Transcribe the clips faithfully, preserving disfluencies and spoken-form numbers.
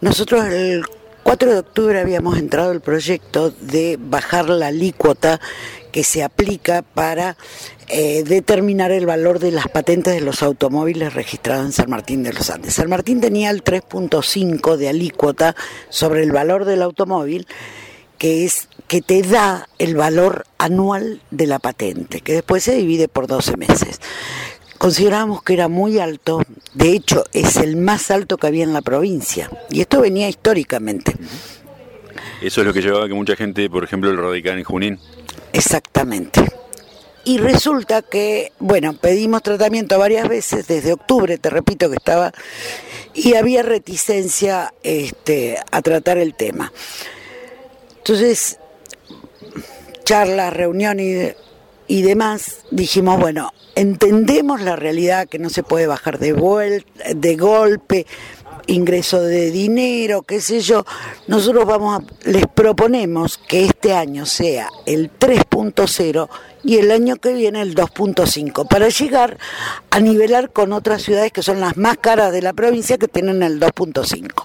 Nosotros el cuatro de octubre habíamos entrado el proyecto de bajar la alícuota que se aplica para eh, determinar el valor de las patentes de los automóviles registrados en San Martín de los Andes. San Martín tenía el tres punto cinco de alícuota sobre el valor del automóvil, que es que te da el valor anual de la patente, que después se divide por doce meses. Considerábamos que era muy alto, de hecho es el más alto que había en la provincia, y esto venía históricamente. Eso es lo que llevaba a que mucha gente, por ejemplo, lo radicara en Junín. Exactamente. Y resulta que, bueno, pedimos tratamiento varias veces, desde octubre, te repito que estaba, y había reticencia este, a tratar el tema. Entonces, charlas, reuniones y, y demás, dijimos, bueno, entendemos la realidad que no se puede bajar de, vuelta, de golpe, ingreso de dinero, qué sé yo. Nosotros vamos a, les proponemos que este año sea el tres punto cero y el año que viene el dos punto cinco, para llegar a nivelar con otras ciudades que son las más caras de la provincia, que tienen el dos punto cinco.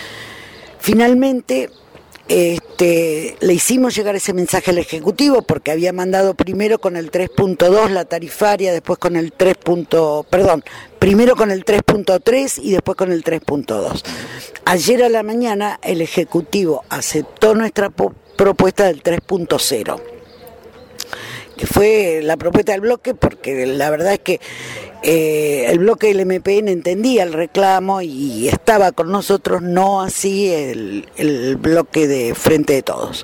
Finalmente, Este, le hicimos llegar ese mensaje al Ejecutivo, porque había mandado primero con el tres punto dos la tarifaria, después con el tres. Perdón, primero con el tres punto tres y después con el tres punto dos. Ayer a la mañana el Ejecutivo aceptó nuestra po- propuesta del tres punto cero, que fue la propuesta del bloque, porque la verdad es que eh, el bloque del M P N entendía el reclamo y estaba con nosotros, no así el, el bloque de Frente de Todos.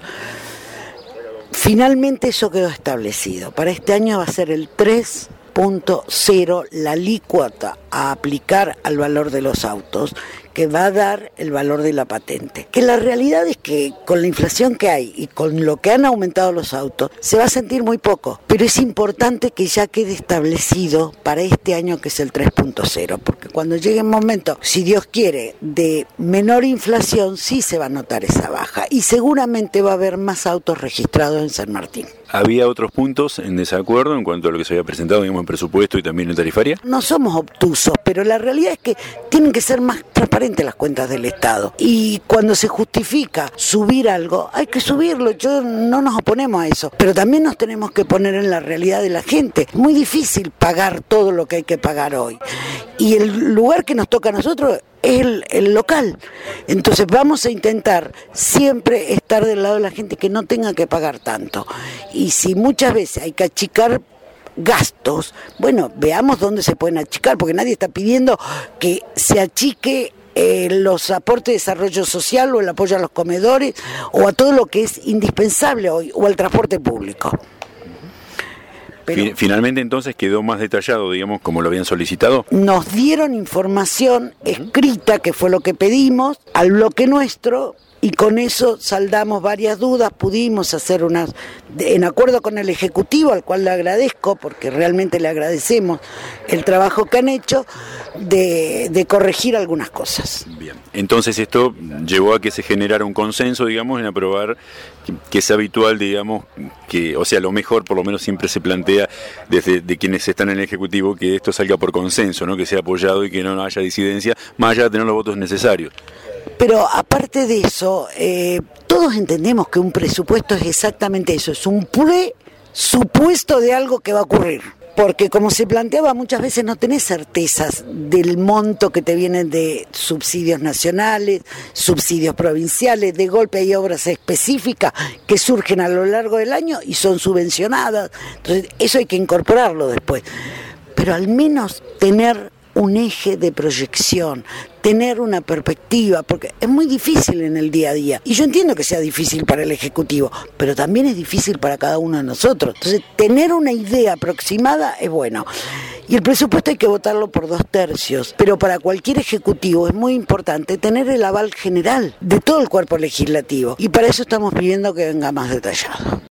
Finalmente eso quedó establecido. Para este año va a ser el tres punto cero la alícuota a aplicar al valor de los autos, que va a dar el valor de la patente. Que la realidad es que con la inflación que hay y con lo que han aumentado los autos, se va a sentir muy poco, pero es importante que ya quede establecido para este año, que es el tres punto cero, porque cuando llegue el momento, si Dios quiere, de menor inflación, sí se va a notar esa baja y seguramente va a haber más autos registrados en San Martín. ¿Había otros puntos en desacuerdo en cuanto a lo que se había presentado, digamos, en presupuesto y también en tarifaria? No somos obtusos, pero la realidad es que tienen que ser más transparentes las cuentas del Estado. Y cuando se justifica subir algo, hay que subirlo. Yo no nos oponemos a eso, pero también nos tenemos que poner en la realidad de la gente. Es muy difícil pagar todo lo que hay que pagar hoy. Y el lugar que nos toca a nosotros es el, el local. Entonces vamos a intentar siempre estar del lado de la gente, que no tenga que pagar tanto. Y si muchas veces hay que achicar gastos, bueno, veamos dónde se pueden achicar, porque nadie está pidiendo que se achique eh, los aportes de desarrollo social o el apoyo a los comedores o a todo lo que es indispensable hoy, o al transporte público. Pero finalmente entonces quedó más detallado, digamos, como lo habían solicitado. Nos dieron información escrita, que fue lo que pedimos, al bloque nuestro, y con eso saldamos varias dudas, pudimos hacer unas, en acuerdo con el Ejecutivo, al cual le agradezco, porque realmente le agradecemos el trabajo que han hecho, de, de corregir algunas cosas. Bien, entonces esto llevó a que se generara un consenso, digamos, en aprobar, que, que es habitual, digamos, que, o sea, lo mejor por lo menos siempre se plantea desde de quienes están en el Ejecutivo, que esto salga por consenso, ¿no? Que sea apoyado y que no haya disidencia, más allá de tener los votos necesarios. Pero aparte de eso, eh, todos entendemos que un presupuesto es exactamente eso, es un presupuesto de algo que va a ocurrir. Porque como se planteaba, muchas veces no tenés certezas del monto que te vienen de subsidios nacionales, subsidios provinciales. De golpe hay obras específicas que surgen a lo largo del año y son subvencionadas. Entonces eso hay que incorporarlo después. Pero al menos tener un eje de proyección, tener una perspectiva, porque es muy difícil en el día a día. Y yo entiendo que sea difícil para el Ejecutivo, pero también es difícil para cada uno de nosotros. Entonces, tener una idea aproximada es bueno. Y el presupuesto hay que votarlo por dos tercios, pero para cualquier Ejecutivo es muy importante tener el aval general de todo el cuerpo legislativo. Y para eso estamos pidiendo que venga más detallado.